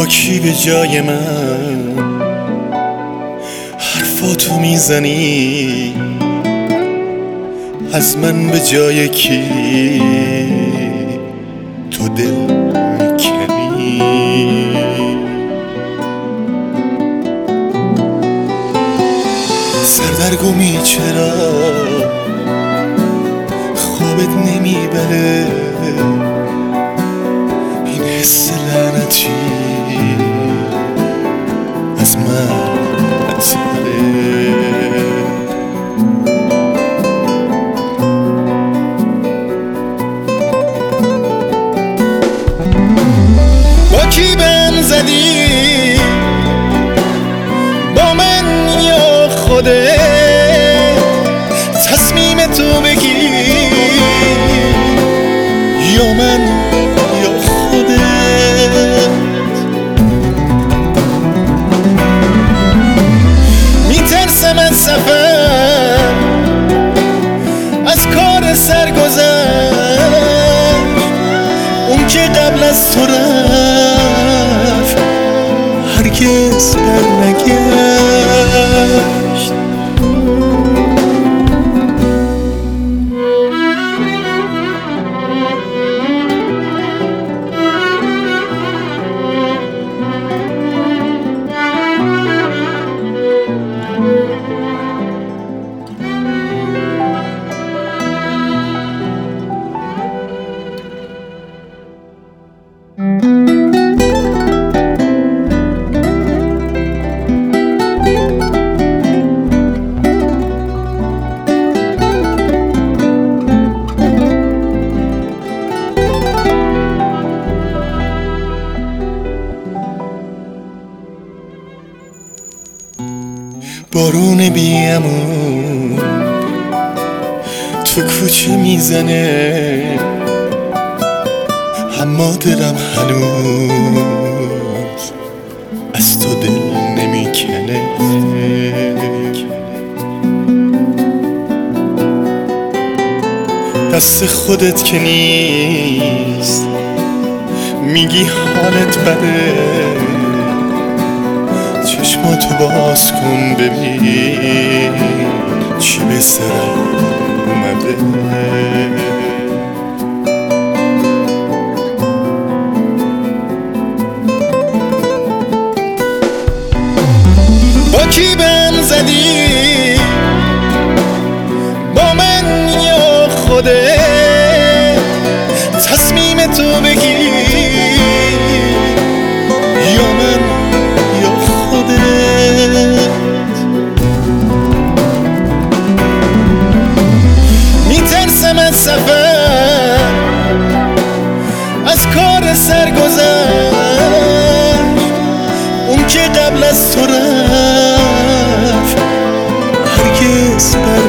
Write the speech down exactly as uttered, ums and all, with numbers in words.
با کی به جای من حرفاتو میزنی؟ از من به جای کی تو دل میکنی؟ سردرگمی چرا خوابت نمیبره؟ این حس لعنتی از من بتره. با کی بهم زدی؟ با من یا خودت؟ تصمیم تو بگیر، یا من یا خودت. میترسم از سفر، از کار سرگذشت، اون که قبل از تو رفت هرگز برنگشت. بارون بیامون تو کوچه میزنه، اما دلم هنوز از تو دل نمیکنه. دست خودت که نیست میگی حالت بده، چشماتو باز کن ببین چی به سرم اومده. با کی بهم زدی؟ با من یا خودت؟ تصمیم تو بگیر، یا من یا خودت. میترسم از سفر، از کار سرگذشت، اون که قبل از تو رفت هرگز